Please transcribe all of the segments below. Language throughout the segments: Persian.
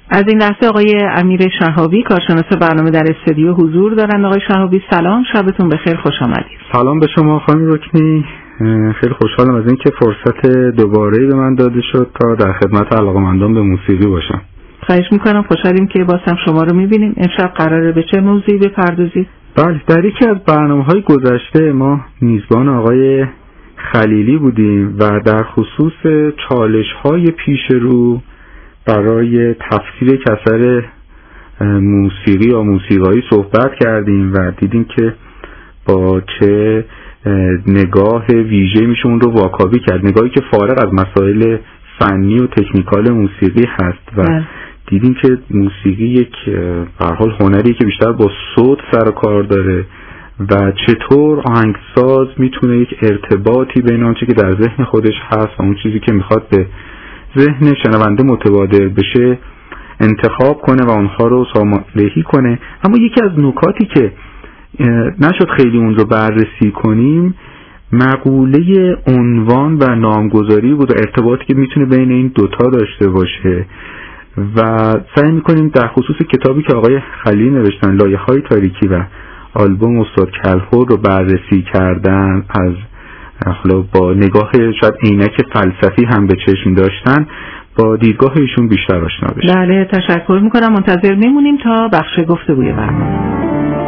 از این لحظه آقای امیر شهابی کارشناس برنامه در استودیو حضور دارند. آقای شهابی سلام، شبتون بخیر، خوش آمدید. سلام به شما خانم رکنی، خیلی خوشحالم از اینکه فرصت دوباره به من داده شد تا در خدمت علاقه‌مندان به موسیقی باشم. خواهش میکنم، خوشحالیم که باز هم شما رو میبینیم. امشب قراره به چه موضوعی بپردازید؟ بله، در یکی از برنامه‌های گذشته ما میزبان آقای خلیلی بودیم و در خصوص چالش‌های پیش رو برای تفسیر یک اثر موسیقی یا موسیقایی صحبت کردیم و دیدیم که با چه نگاه ویژه میشه اون رو واکاوی کرد، نگاهی که فارغ از مسائل فنی و تکنیکال موسیقی هست و دیدیم که موسیقی یک به هر حال هنری که بیشتر با صوت سر و کار داره و چطور آهنگساز میتونه یک ارتباطی بین آنچه که در ذهن خودش هست و اون چیزی که میخواد به ذهن شنونده متبادر بشه انتخاب کنه و اونها رو ساماندهی کنه. اما یکی از نکاتی که نشد خیلی اون رو بررسی کنیم مقوله عنوان و نامگذاری بود و ارتباطی که میتونه بین این دوتا داشته باشه و سعی میکنیم در خصوص کتابی که آقای خلیلی نوشتن، لایه‌های تاریکی و آلبوم استاد کلهر رو بررسی کردن، از حالا با نگاه شاید عینک فلسفی هم به چشم داشتن، با دیدگاه ایشون بیشتر آشنا بشیم. بله، تشکر میکنم. منتظر میمونیم تا بخش گفتگوی برنامه.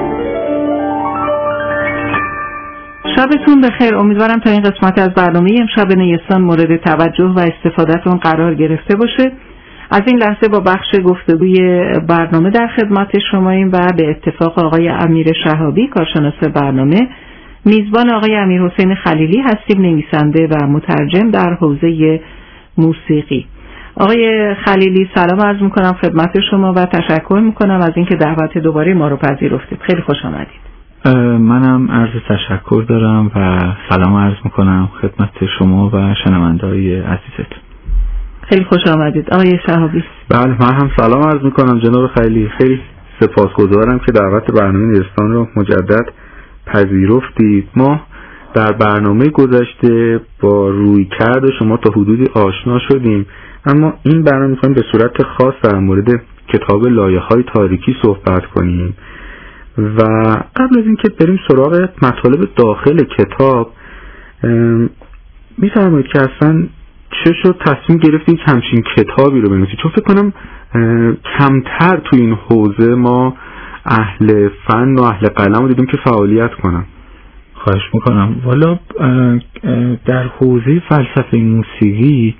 شبتون بخیر. امیدوارم تا این قسمت از برنامه امشب نیستان مورد توجه و استفادهتون قرار گرفته باشه. از این لحظه با بخش گفتگوی برنامه در خدمت شماییم و به اتفاق آقای امیر شهابی کارشناس برنامه میزبان آقای امیر حسین خلیلی هستیم، نویسنده و مترجم در حوزه موسیقی. آقای خلیلی سلام عرض میکنم خدمت شما و تشکر میکنم از اینکه دعوت دوباره ما رو پذیرفتید. خیلی خوش آمدید. منم عرض تشکر دارم و سلام عرض میکنم خدمت شما و شنونده‌های عزیزتون. خیلی خوش آمدید آقای شهابی. بله، من هم سلام عرض میکنم جناب خلیلی. خیلی سپاسگزارم که دعوت برنامه نیستان رو مجدد پذیرفتید. ما در برنامه گذشته با رویکرد شما تا حدودی آشنا شدیم، اما این برنامه میخوایم به صورت خاص در مورد کتاب لایه‌های تاریکی صحبت کنیم و قبل از اینکه بریم سراغ مطالب داخل کتاب میفرمایید که اصلا چه شد تصمیم گرفتید همچین کتابی رو بنویسید؟ چون فکر کنم کمتر تو این حوزه ما اهل فن و اهل قلم رو دیدیم که فعالیت کنن. خواهش میکنم. والا در حوزه فلسفه موسیقی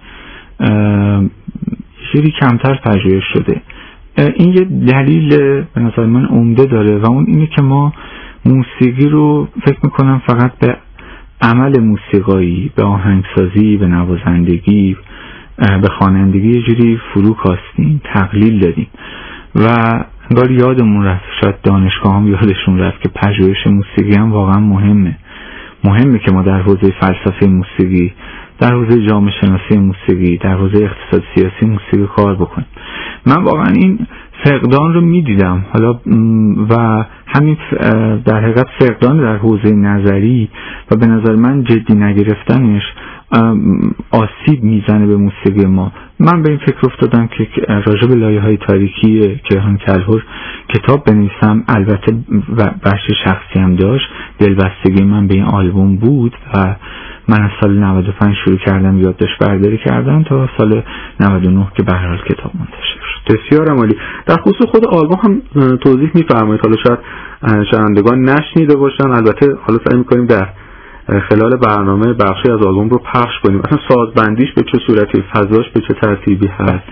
خیلی کمتر پژوهش شده. این یه دلیل به نظر من عمده داره و اون اینه که ما موسیقی رو فکر میکنم فقط به عمل موسیقایی، به آهنگسازی، به نوازندگی، به خوانندگی یه جوری فرو کاستیم، تقلیل دادیم و انگار یادمون رفت، شاید دانشگاه هم یادشون رفت که پژوهش موسیقی هم واقعا مهمه که ما در حوزه فلسفه موسیقی، در حوزه جامعه شناسی موسیقی، در حوزه اقتصاد سیاسی موسیقی کار بکنیم. من واقعا این فقدان رو میدیدم حالا و همین در حقیقت فقدان در حوزه نظری و به نظر من جدی نگرفتنش آسیب میزنه به موسیقی ما. من به این فکر افتادم که راجع به لایه‌های تاریکی کیهان کلهر کتاب بنویسم. البته بخش شخصی هم داشت، دلبستگی من به این آلبوم بود و من از سال 95 شروع کردم یادداشت برداری کردم تا سال 99 که به هر حال کتاب منتشر شد. بسیار عالی. در خصوص خود آلبوم هم توضیح می‌فرمایید؟ حالا شاید شنوندگان نشنیده باشن، البته حالا سعی می‌کنیم در خلال برنامه بخشی از آلبوم رو پخش کنیم. اصلا سازبندیش به چه صورتی، فضاش به چه ترتیبی هست؟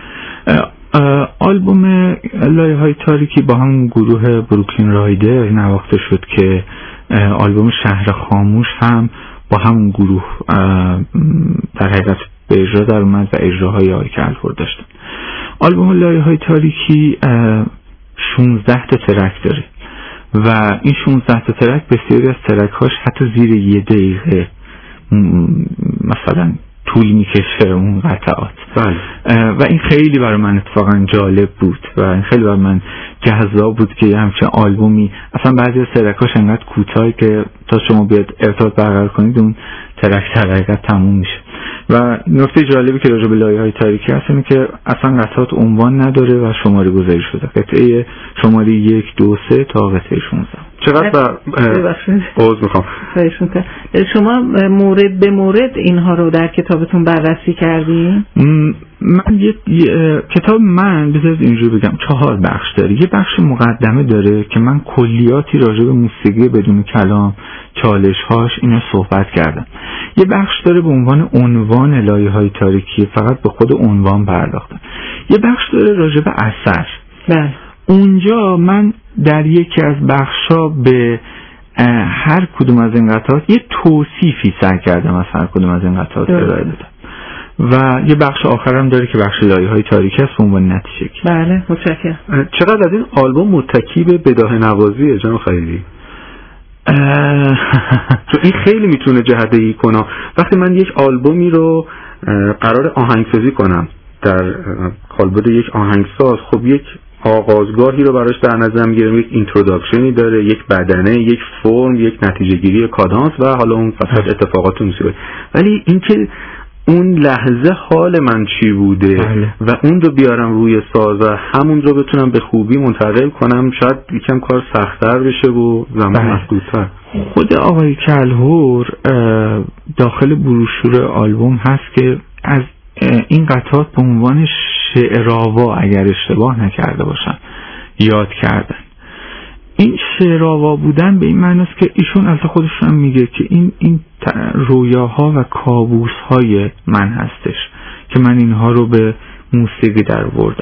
آلبوم لایه‌های تاریکی با هم گروه بروکلین رایدر نواخته شد که آلبوم شهر خاموش هم با همون گروه در حقیقت به اجرا در اومد و اجراهای آقای کلهر داشتن. آلبوم لایه‌های تاریکی 16 تا ترک داره و این 16 تا ترک بسیاری از ترک‌هاش حتی زیر 1 دقیقه مثلا طول میکشه اون قطعات. و این خیلی برای من اتفاقا جالب بود و این خیلی برای من جذاب بود که یه همچین آلبومی، اصلا بعضی از ترکاش انقدر کوتاهی که تا شما بیاد ارتباط برقرار کنید اون ترک در حقیقت تموم میشه. و نکته جالبی که راجع به لایه‌های تاریکی هست اینه که اصلا قطعات عنوان نداره و شماره گذاری شده، قطعه شماره 1 2 3 تا قطعه 16. چقدر عذر میخوام. شما مورد به مورد اینها رو در کتابتون بررسی کردین؟ من کتاب من بذارید اینجوری بگم 4 بخش داره. یه بخش مقدمه داره که من کلیاتی راجع به موسیقی بدون کلام، چالش‌هاش اینا صحبت کردم. یه بخش داره به عنوان عنوان لایه‌های تاریکی، فقط به خود عنوان پرداختم. یه بخش داره راجع به اثر. بله. اونجا من در یکی از بخشا به هر کدوم از این قطعات یه توصیفی سعی کردم از هر کدوم از این قطعات ارائه بدم. و یه بخش آخرم داره که بخش لایه‌های تاریکی است به عنوان نتیجه. بله، متشکرم. چقدر از این آلبوم متکی به بداهه نوازیه جناب خلیلی؟ چون این خیلی میتونه جهت‌دهی کنه. وقتی من یک آلبومی رو قرار آهنگسازی کنم در کالبد یک آهنگساز، خب یک آغازگاهی رو براش در نظر میگیرم، یک اینتروداکشنی داره، یک بدنه، یک فرم، یک نتیجه گیری کادانس و حالا اون وسط اتفاقات موسیقی. ولی اینکه اون لحظه حال من چی بوده و اون رو بیارم روی ساز و همون رو بتونم به خوبی منتقل کنم، شاید یکم کار سخت‌تر بشه و زمان محدودتر. خود آقای کلهور داخل بروشور آلبوم هست که از این قطعات به عنوان شعرآوا اگر اشتباه نکرده باشم یاد کردن. این شعرآوا بودن به این معنی است که ایشون از خودشون میگه که این رویاها و کابوس‌های من هستش که من اینها رو به موسیقی در آوردم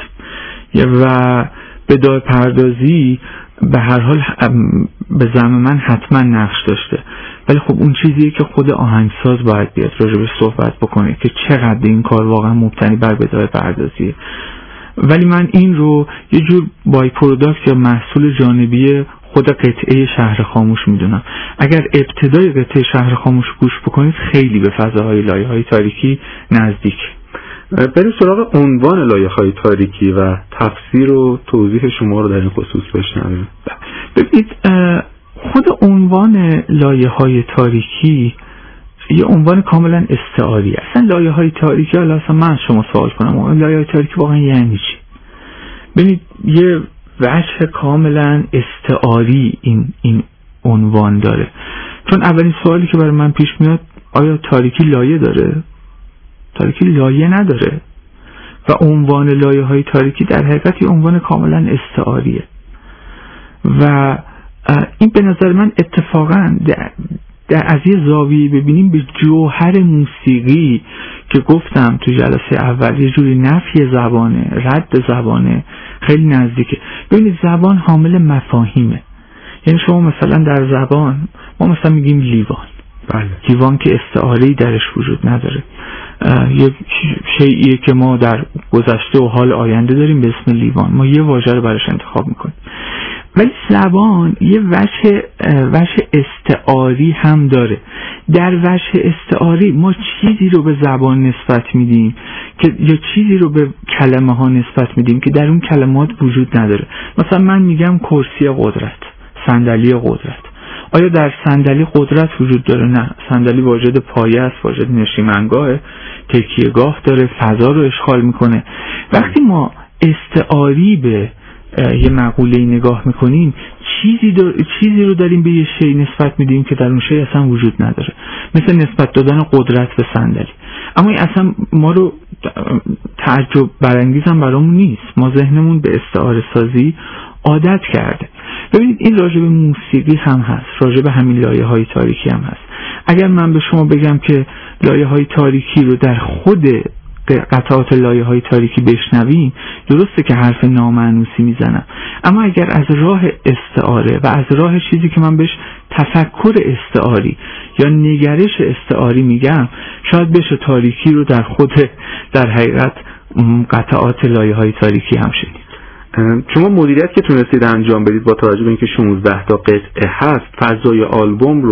و بدايه پردازی به هر حال به زعم من حتما نقش داشته، ولی خب اون چیزیه که خود آهنگساز باید بیاد راجبش صحبت بکنه که چقدر این کار واقعا مبتنی بر بدايه پردازیه. ولی من این رو یه جور بای پروداکت یا محصول جانبی خود قطعه شهر خاموش میدونم. اگر ابتدای قطعه شهر خاموش گوش بکنید خیلی به فضاهای لایه‌های تاریکی نزدیک. بریم سراغ عنوان لایه‌های تاریکی و تفسیر و توضیح شما رو در این خصوص بشنویم. ببینید خود عنوان لایه‌های تاریکی یه عنوان کاملا استعاری. اصلا لایه‌های تاریکی، حالا اصلا من از شما سوال کنم لایه‌های تاریکی واقعا یعنی چی؟ ببینید یه وجه کاملا استعاری این عنوان داره. چون اولین سوالی که برای من پیش میاد آیا تاریکی لایه داره؟ تاریکی لایه نداره و عنوان لایه‌های تاریکی در حقیقت یه عنوان کاملا استعاریه و این به نظر من اتفاقا از یه زاویه ببینیم به جوهر موسیقی که گفتم تو جلسه اول یه جوری نفی زبانه، رد زبانه، خیلی نزدیکه. ببینید زبان حامل مفاهیمه. یعنی شما مثلا در زبان ما مثلا میگیم لیوان. بله. لیوان که استعاره‌ای درش وجود نداره، یه شیئیه که ما در گذشته و حال آینده داریم به اسم لیوان، ما یه واژه رو براش انتخاب میکنیم. ولی زبان یه وجه استعاری هم داره. در وجه استعاری ما چیزی رو به زبان نسبت میدیم که یا چیزی رو به کلمه ها نسبت میدیم که در اون کلمات وجود نداره. مثلا من میگم کرسی قدرت، صندلی قدرت. آیا در صندلی قدرت وجود داره؟ نه. صندلی واجد پایه است، واجد نشیمنگاه، تکیهگاه داره، فضا رو اشغال میکنه. وقتی ما استعاری به یه مقوله نگاه میکنیم چیزی رو داریم به یه شی نسبت میدیم که در اون شی اصلا وجود نداره، مثل نسبت دادن قدرت به صندلی. اما این اصلا ما رو تعجب برانگیز هم برامون نیست، ما ذهنمون به استعاره سازی عادت کرده. ببینید این راجع به موسیقی هم هست، راجع به همین لایه‌های تاریکی هم هست. اگر من به شما بگم که لایه‌های تاریکی رو در خود قطعات لایه‌های تاریکی بشنویم، درسته که حرف نامعنوسی میزنم، اما اگر از راه استعاره و از راه چیزی که من بهش تفکر استعاری یا نگرش استعاری میگم، شاید بشه تاریکی رو در حقیقت قطعات لایه‌های تاریکی هم شنید. شما مدیریت که تونستید انجام بدید با توجه به اینکه 16 تا قطعه هست، فضای آلبوم رو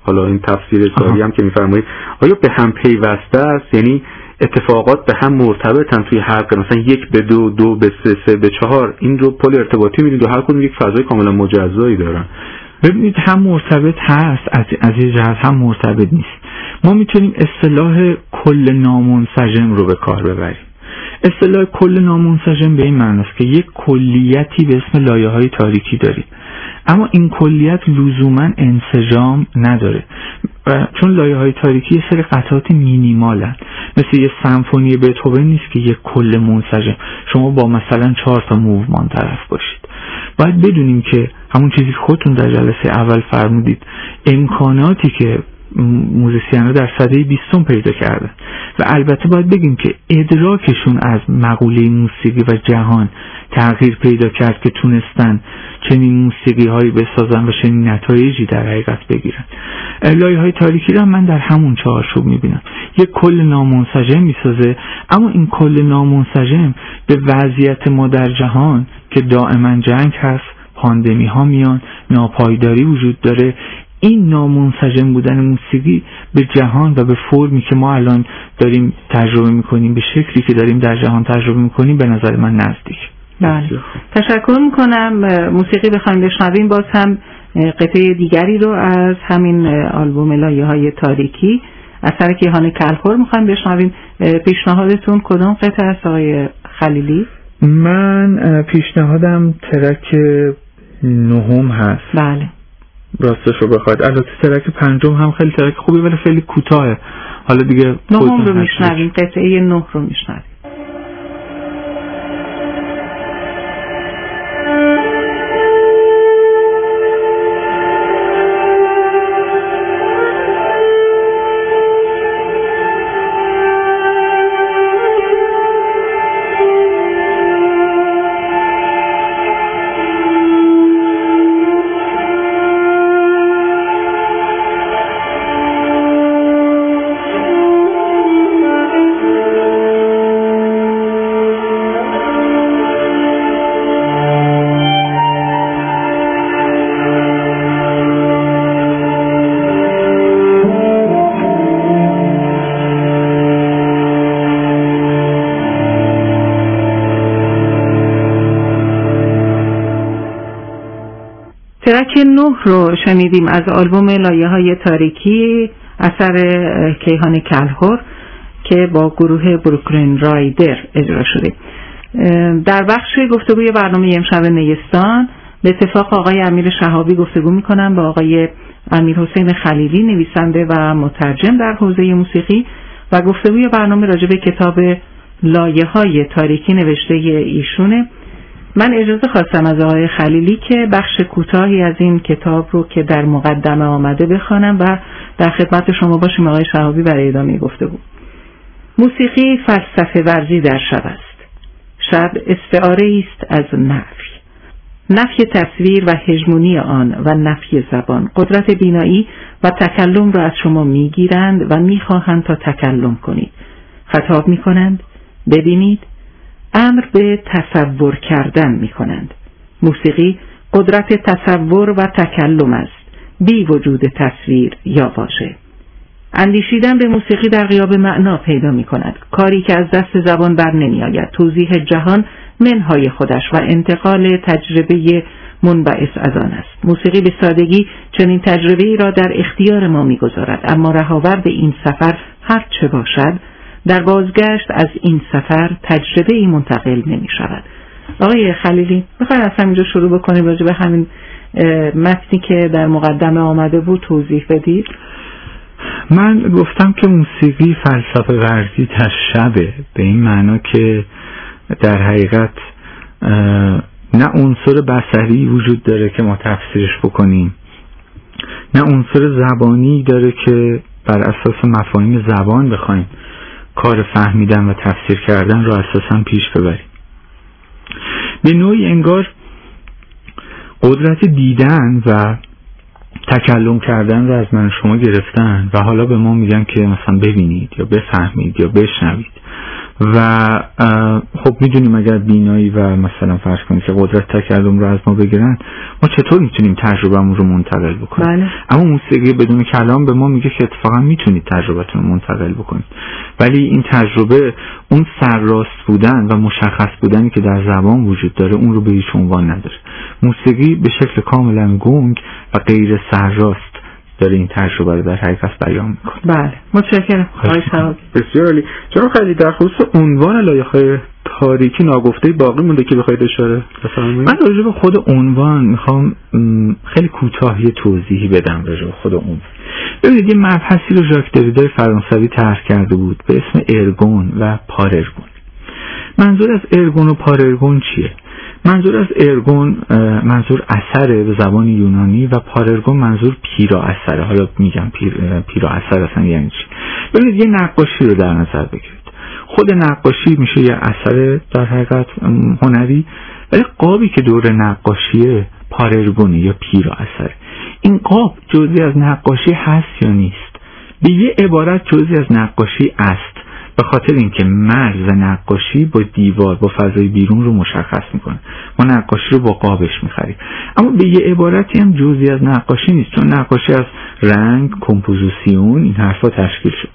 حالا این تفسیر ساری هم که میفرمایید آیا به هم پیوسته است؟ یعنی اتفاقات به هم مرتبطن توی حلقه، مثلا 1 به 2، 2 به 3، 3 به 4، این رو پل ارتباطی می‌بینید و هر کدوم یک فضای کاملا مجزایی دارن؟ ببینید هم مرتبط هست، از یه جهت هم مرتبط نیست. ما میتونیم اصطلاح کل نامنسجم رو به کار ببریم. اصطلاح کل نامنسجم به این معنی است که یک کلیتی به اسم لایه‌های تاریکی داریم، اما این کلیت لزوما انسجام نداره، چون لایه‌های تاریکی یه سری قطعات مینیمالن، مثل یه سمفونی بتهوون نیست که یک کل منسجم شما با مثلا 4 تا موومان طرف باشید. باید بدونیم که همون چیزی که خودتون در جلسه اول فرمودید، امکاناتی که موزیسیان‌ها در سده 20 پیدا کردن و البته باید بگیم که ادراکشون از مقوله موسیقی و جهان تغییر پیدا کرد که تونستن چنین موسیقی هایی بسازن و چنین نتایجی در حقیقت بگیرن. لایه‌های تاریکی رو من در همون چارچوب میبینم، یک کل نامنسجم میسازه، اما این کل نامنسجم به وضعیت ما در جهان که دائما جنگ هست، پاندمی ها میان، ناپایداری وجود داره، این نامنسجم بودن موسیقی به جهان و به فرمی که ما الان داریم تجربه میکنیم، به شکلی که داریم در جهان تجربه میکنیم، به نظر من نزدیک. بله، تشکر میکنم. موسیقی بخوایم بشنویم، باز هم قطعه دیگری رو از همین آلبوم لایه‌های تاریکی اثر کیهان کلخور میخوایم بشنویم. پیشنهادتون کدوم قطعه است آقای خلیلی؟ من پیشنهادم ترک 9 هست. بله، راستش رو بخواید البته ترک 5 هم خیلی ترک خوبی ولی خیلی کوتاهه. حالا دیگه 9 رو میشنویم، قطعه 9 رو میشنویم. ترک 9 رو شنیدیم از آلبوم لایه‌های تاریکی اثر کیهان کلخور که با گروه بروکلین رایدر اجرا شده. در بخش گفتگوی برنامه امشب نیستان به اتفاق آقای امیر شهابی گفتگو می‌کنم با آقای امیر حسین خلیلی، نویسنده و مترجم در حوزه موسیقی، و گفتگوی برنامه راجع به کتاب لایه‌های تاریکی نوشته ایشونه. من اجازه خواستم از آقای خلیلی که بخش کوتاهی از این کتاب رو که در مقدمه آمده بخوانم و در خدمت شما باشیم آقای شهابی برای ادامه گفتگو. موسیقی فلسفه ورزی در شب است. شب استعاره است از نفی تصویر و هژمونی آن و نفی زبان. قدرت بینایی و تکلم را از شما میگیرند و میخواهند تا تکلم کنید. خطاب میکنند ببینید، امر به تصور کردن می کنند. موسیقی قدرت تصور و تکلم است، بی وجود تصویر یا واژه. اندیشیدن به موسیقی در غیاب معنا پیدا می کند، کاری که از دست زبان بر نمی آید. توضیح جهان منهای خودش و انتقال تجربه منبعث از آن است. موسیقی به سادگی چنین تجربه‌ای را در اختیار ما می گذارد، اما رهاورد این سفر هر چه باشد، در بازگشت از این سفر تجربه ای منتقل نمی شود. آقای خلیلی، بخواید از همینجا شروع بکنیم راجع به همین متنی که در مقدمه آمده بود توضیح بدید. من گفتم که موسیقی فلسفه ورزی در شبه، به این معنا که در حقیقت نه عنصر بصری وجود داره که ما تفسیرش بکنیم، نه عنصر زبانی داره که بر اساس مفاهیم زبان بخوایم کار فهمیدن و تفسیر کردن رو اساساً پیش ببریم. به نوعی انگار قدرت دیدن و تکلم کردن رو از من شما گرفتن و حالا به ما میگن که مثلا ببینید یا بفهمید یا بشنوید و خب میدونیم اگر بینایی و مثلا فرض کنید که قدرت تکلم رو از ما بگیرن، ما چطور میتونیم تجربهمون رو منتقل بکنیم؟ بله. اما موسیقی بدون کلام به ما میگه که اتفاقا میتونید تجربتون رو منتقل بکنید، ولی این تجربه اون سرراست بودن و مشخص بودنی که در زبان وجود داره اون رو به هیچ عنوان نداره. موسیقی به شکل کاملا گنگ و غیر سرراست داره این تجربه رو در حقیقت بیان میکنه. بله، متشکرم. بسیار عالی. جناب خلیلی، در خصوص عنوان لایه‌های تاریکی ناگفته باقی مونده که بخواید اشاره بفرمایید؟ من راجع به خود عنوان میخوام خیلی کوتاهی توضیحی بدم راجع به خود عنوان. ببینید، یه مبحثی رو ژاک دریدای فرانسوی طرح کرده بود به اسم ارگون و پاررگون. منظور از ارگون و پاررگون چیه؟ منظور از ارگون منظور اثره به زبان یونانی و پاررگون منظور پیرا اثره. حالا میگم پیرا اثر اصلا یعنی چی؟ ببینید، یه نقاشی رو در نظر بگیرید. خود نقاشی میشه یه اثر در حقیقت هنری، ولی قابی که دور نقاشیه پاررگونه یا پیرا اثره. این قاب جزئی از نقاشی هست یا نیست؟ به یه عبارت جزئی از نقاشی است، به خاطر اینکه مرز نقاشی با دیوار با فضای بیرون رو مشخص میکنه. ما نقاشی رو با قابش میخریم، اما به یه عبارتی هم جزئی از نقاشی نیست، چون نقاشی از رنگ، کمپوزیسیون، این حرفا تشکیل شد.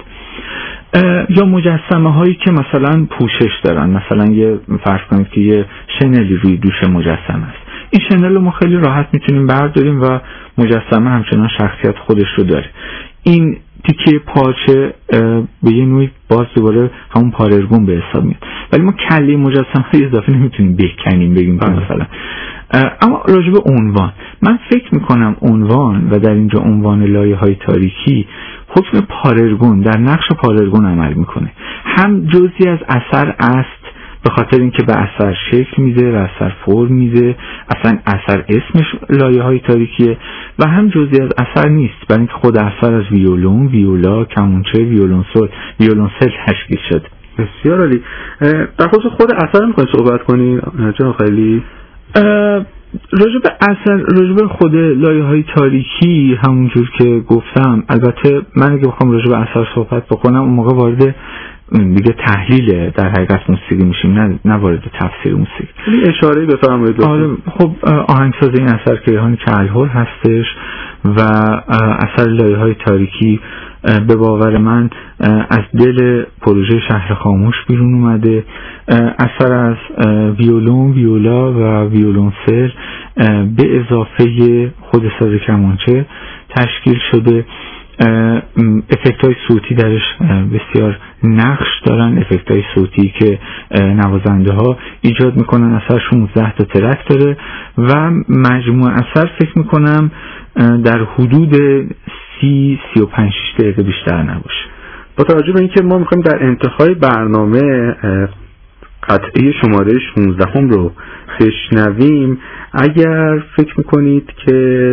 یا مجسمه هایی که مثلا پوشش دارن، مثلا یه فرض کنید که یه شنلی روی دوش مجسمه است. این شنل رو ما خیلی راحت میتونیم برداریم و مجسمه همچنان شخصیت خودش رو داره. این تیکه پارچه به یه نوعی باز دوباره همون پاررگون به حساب میاد، ولی ما کله مجسمه های اضافه نمیتونیم بکنیم بگیم که مثلا. اما راجع به عنوان، من فکر میکنم عنوان و در اینجا عنوان لایه‌های تاریکی حکم پاررگون در نقش پاررگون عمل میکنه. هم جزئی از اثر است به خاطر اینکه به اثر شکل میده و اثر فرم میده، اصلا اثر اسمش لایه‌های تاریکیه، و هم جزئی از اثر نیست، برای اینکه خود اثر از ویولون، ویولا، کمونچه، ویولونسل تشکیل شده. بسیار عالی. در خصوص خود اثر میخواید صحبت کنید جناب خلیلی؟ راجع به اثر، راجع به خود لایه‌های تاریکی همونجور که گفتم، البته من اگه بخوام راجع به اثر صحبت بکنم اون موقع وارد دیگه تحلیل در حقیقت موسیقی میشیم، نه وارد تفسیر موسیقی. اشاره بفرمایید. خب آهنگساز این اثر کیهان کلهر هستش و اثر لایه‌های تاریکی به باور من از دل پروژه شهر خاموش بیرون اومده. اثر از ویولون، ویولا و ویولونسل به اضافه خود ساز کمانچه تشکیل شده. افکت‌های صوتی درش بسیار نقش دارن، افکت‌های صوتی که نوازنده ها ایجاد میکنن. اثر 16 تا ترک داره و مجموع اثر فکر میکنم در حدود 30-35 دقیقه بیشتر نباشه. با توجه به اینکه ما میخوایم در انتهای برنامه قطعه شماره 16 رو بشنویم، اگر فکر میکنید که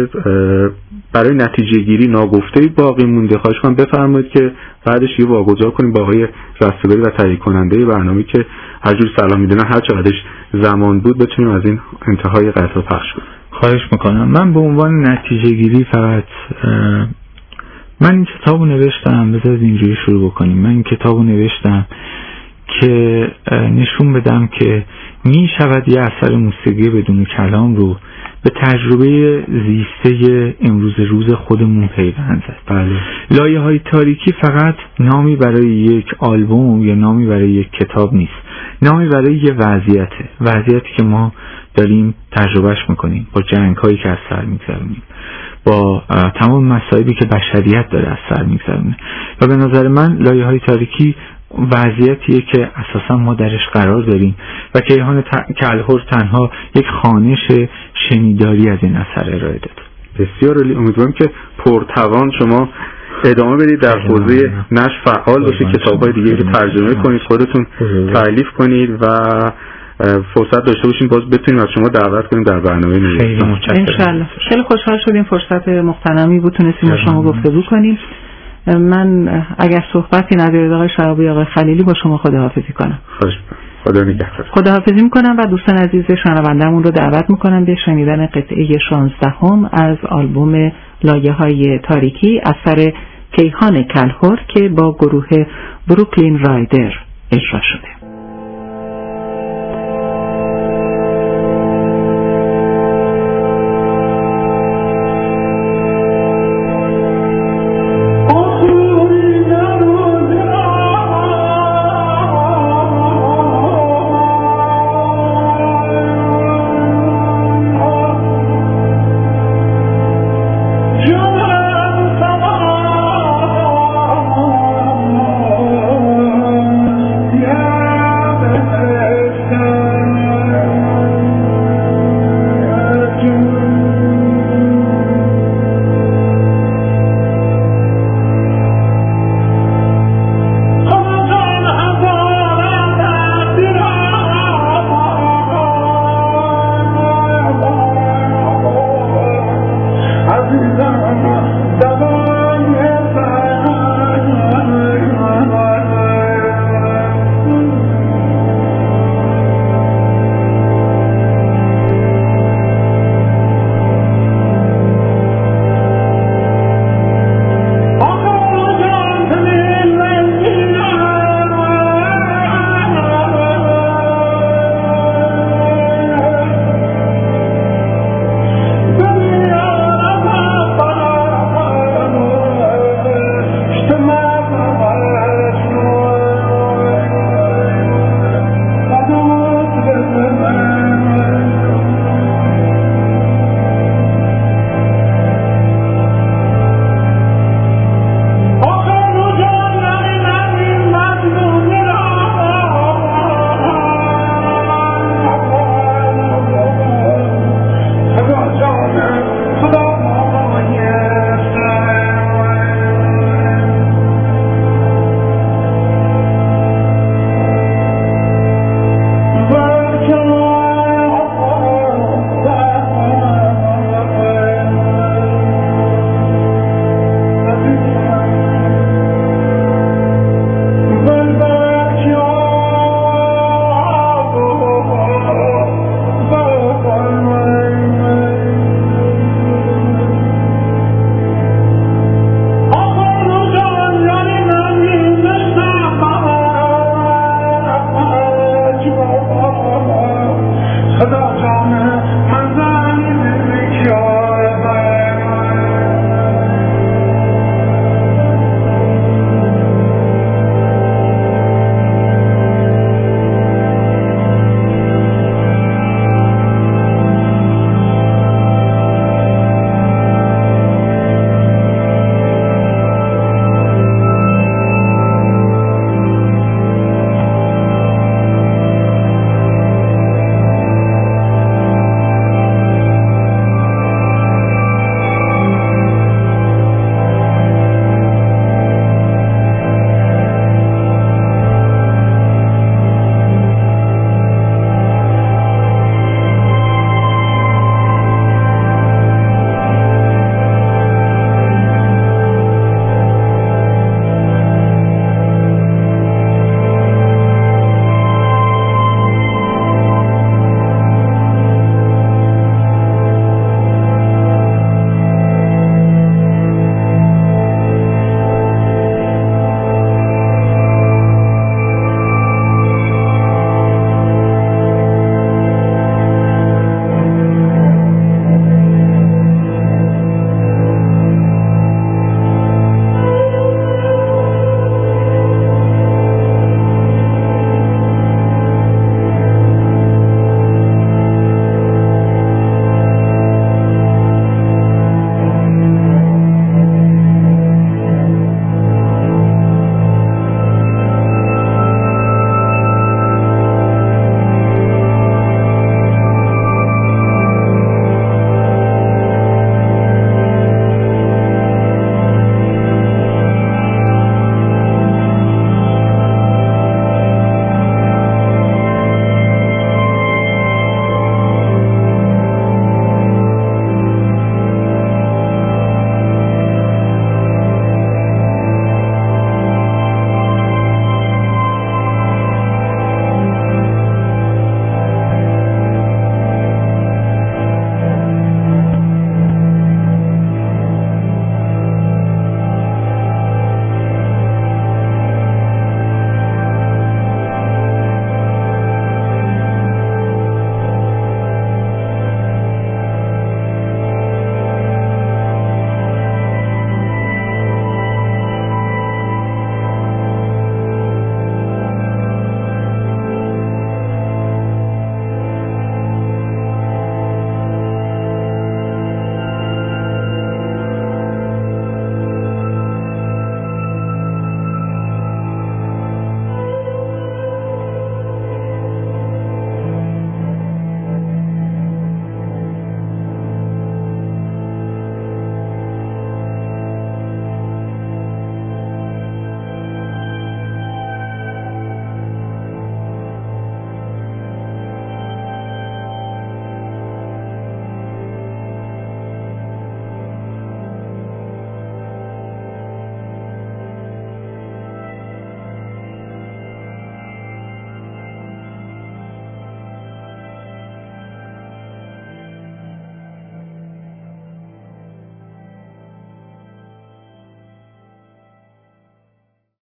برای نتیجه گیری ناگفته باقی مونده، خواهش کنم بفرمایید که بعدش یه واگذار کنیم با آقای رستگاری و تهیه کننده برنامه که هر جور سلام میدونن هر چقدرش زمان بود بتونیم از این انتهای قطعه پخش کنیم. خواهش میکنم. من به عنوان نتیجه گیری فقط من این کتابو نوشتم، بذارید اینجوری شروع بکنیم. من این کتابو نوشتم که نشون بدم که می شود یه اثر موسیقی بدون کلام رو به تجربه زیسته امروز روز خودمون پیوند زد. بله. لایه‌های تاریکی فقط نامی برای یک آلبوم یا نامی برای یک کتاب نیست، نامی برای یه وضعیتی که ما داریم تجربهش میکنیم، با جنگ‌هایی که از سر میگذرونیم، با تمام مصائبی که بشریت داره از سر میگذرونه. و به نظر من لایه‌های تاریکی وضعیتیه که اساسا ما درش قرار داریم و کیهان کلهر تنها یک خوانش شنیداری از این اثر ارائه داد. بسیار عالی. امیدوارم که پرتوان شما ادامه بدید در حوزه نشر فعال باشید، کتاب‌های دیگه رو ترجمه کنید، خودتون تالیف کنید و فرصت داشته باشیم باز بتونیم از شما دعوت کنیم در برنامه نویسان. انشالله. خیلی خوشحال شدیم، فرصت مغتنمی بود تونستیم با شما گفتگو کنیم. من اگر صحبتی ندارید آقای شهابی، آقای خلیلی، با شما خداحافظی کنم. خدا نگهدار. خداحافظی میکنم و دوستان عزیز شنونده‌مون رو دعوت میکنم به شنیدن قطعه 16 از آلبوم لایه‌های تاریکی اثر کیهان کلهر که با گروه بروکلین رایدر اجرا شده.